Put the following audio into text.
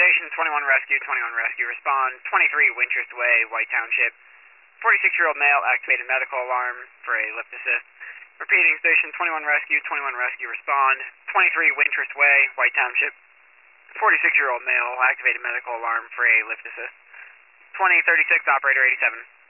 Station, 21 Rescue, respond. 23 Winchester Way, White Township. 46-year-old male, activated medical alarm for a lift assist. Repeating, Station, 21 Rescue, respond. 23 Winchester Way, White Township. 46-year-old male, activated medical alarm for a lift assist. 2036, operator 87.